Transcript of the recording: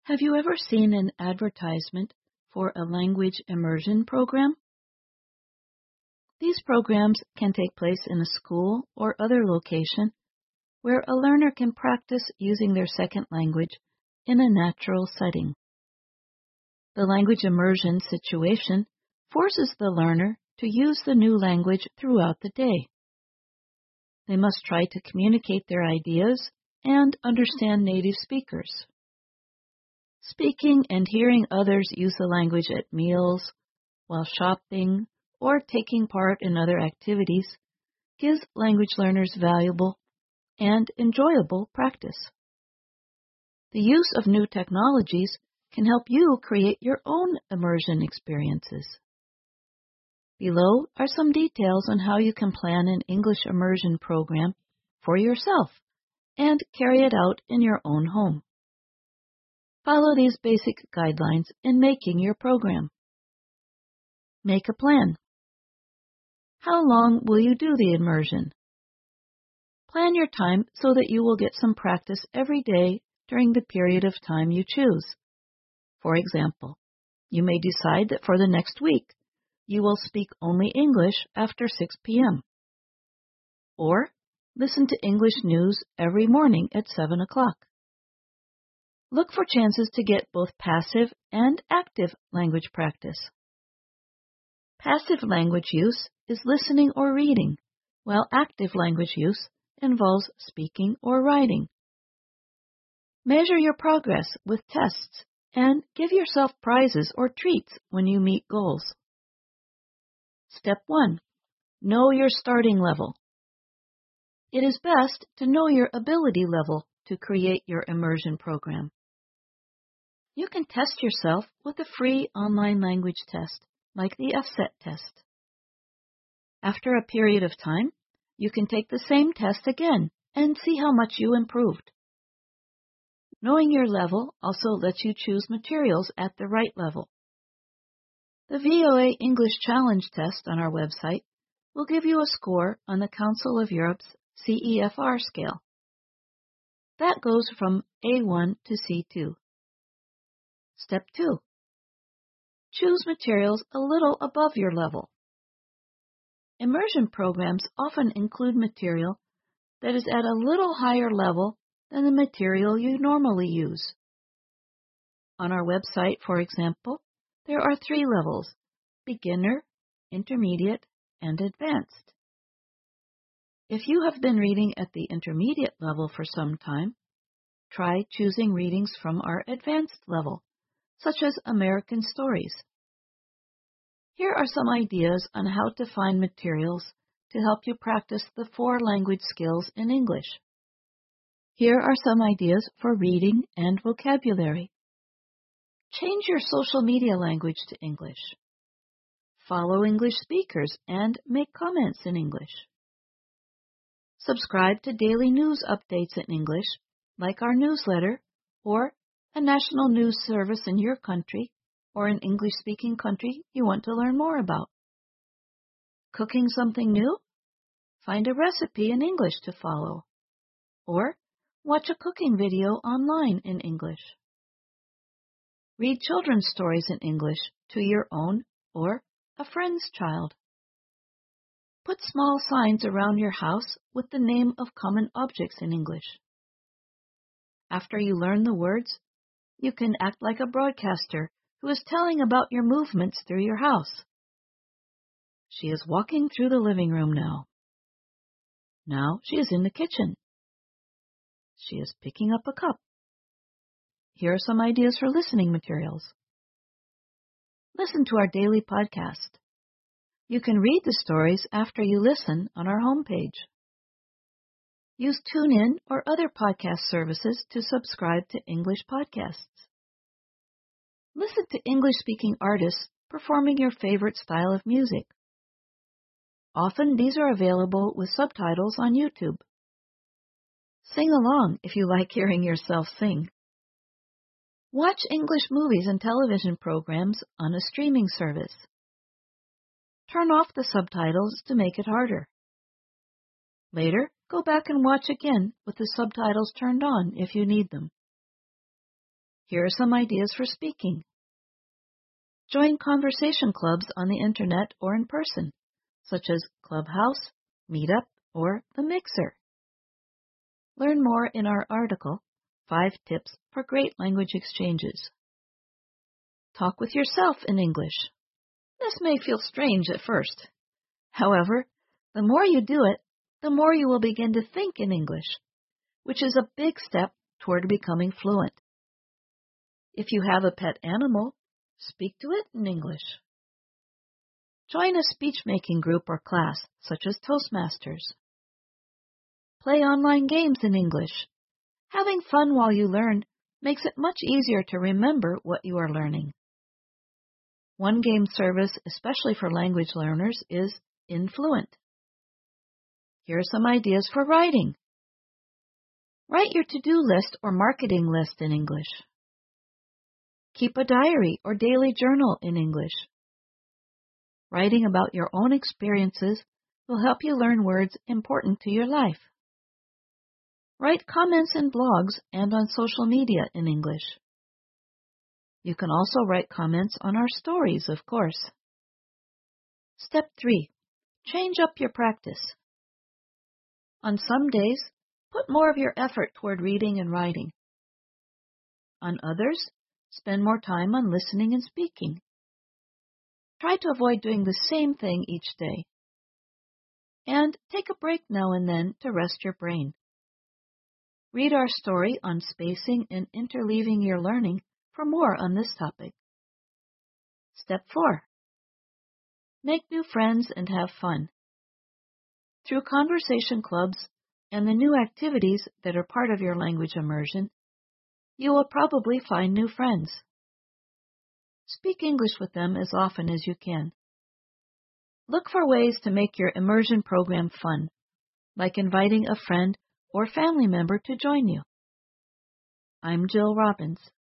Have you ever seen an advertisement for a language immersion program? These programs can take place in a school or other location where a learner can practice using their second language in a natural setting. The language immersion situation forces the learner to use the new language throughout the day. They must try to communicate their ideas and understand native speakers. Speaking and hearing others use the language at meals, while shopping, or taking part in other activities gives language learners valuable and enjoyable practice. The use of new technologies can help you create your own immersion experiences. Below are some details on how you can plan an English immersion program for yourself and carry it out in your own home. Follow these basic guidelines in making your program. Make a plan. How long will you do the immersion? Plan your time so that you will get some practice every day during the period of time you choose. For example, you may decide that for the next week, you will speak only English after 6 p.m. Or listen to English news every morning at 7 o'clock. Look for chances to get both passive and active language practice. Passive language use is listening or reading, while active language use involves speaking or writing. Measure your progress with tests and give yourself prizes or treats when you meet goals. Step 1. Know your starting level. It is best to know your ability level to create your immersion program. You can test yourself with a free online language test, like the FSET test. After a period of time, you can take the same test again and see how much you improved. Knowing your level also lets you choose materials at the right level. The VOA English Challenge test on our website will give you a score on the Council of Europe's CEFR scale. That goes from A1 to C2. Step 2. Choose materials a little above your level. Immersion programs often include material that is at a little higher level than the material you normally use. On our website, for example, there are 3 levels: beginner, intermediate, and advanced. If you have been reading at the intermediate level for some time, try choosing readings from our advanced level, such as American stories. Here are some ideas on how to find materials to help you practice the 4 language skills in English. Here are some ideas for reading and vocabulary. Change your social media language to English. Follow English speakers and make comments in English. Subscribe to daily news updates in English, like our newsletter, or a national news service in your country, or an English-speaking country you want to learn more about. Cooking something new? Find a recipe in English to follow. Or watch a cooking video online in English. Read children's stories in English to your own or a friend's child. Put small signs around your house with the name of common objects in English. After you learn the words, you can act like a broadcaster who is telling about your movements through your house. She is walking through the living room now. Now she is in the kitchen. She is picking up a cup. Here are some ideas for listening materials. Listen to our daily podcast. You can read the stories after you listen on our homepage. Use TuneIn or other podcast services to subscribe to English podcasts. Listen to English-speaking artists performing your favorite style of music. Often these are available with subtitles on YouTube. Sing along if you like hearing yourself sing. Watch English movies and television programs on a streaming service. Turn off the subtitles to make it harder. Later, go back and watch again with the subtitles turned on if you need them. Here are some ideas for speaking. Join conversation clubs on the internet or in person, such as Clubhouse, Meetup, or The Mixer. Learn more in our article, 5 Tips for Great Language Exchanges. Talk with yourself in English. This may feel strange at first. However, the more you do it, the more you will begin to think in English, which is a big step toward becoming fluent. If you have a pet animal, speak to it in English. Join a speech-making group or class, such as Toastmasters. Play online games in English. Having fun while you learn makes it much easier to remember what you are learning. One game service, especially for language learners, is Influent. Here are some ideas for writing. Write your to-do list or marketing list in English. Keep a diary or daily journal in English. Writing about your own experiences will help you learn words important to your life. Write comments in blogs and on social media in English. You can also write comments on our stories, of course. Step 3. Change up your practice. On some days, put more of your effort toward reading and writing. On others, spend more time on listening and speaking. Try to avoid doing the same thing each day. And take a break now and then to rest your brain. Read our story on spacing and interleaving your learning for more on this topic. Step 4. Make new friends and have fun. Through conversation clubs and the new activities that are part of your language immersion, you will probably find new friends. Speak English with them as often as you can. Look for ways to make your immersion program fun, like inviting a friend or family member to join you. I'm Jill Robbins.